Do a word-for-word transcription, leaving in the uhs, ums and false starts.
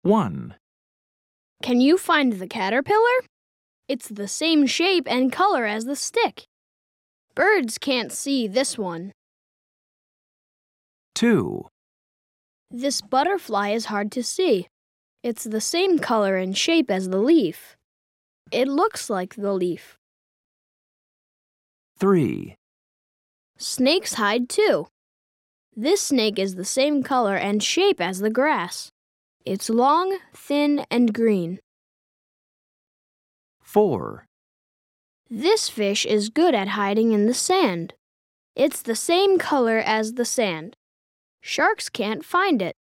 one, Can you find the caterpillar? It's the same shape and color as the stick. Birds can't see this one. two, This butterfly is hard to see. It's the same color and shape as the leaf. It looks like the leaf. three, Snakes hide too. This snake is the same color and shape as the grass. It's long, thin, and green. four, This fish is good at hiding in the sand. It's the same color as the sand. Sharks can't find it.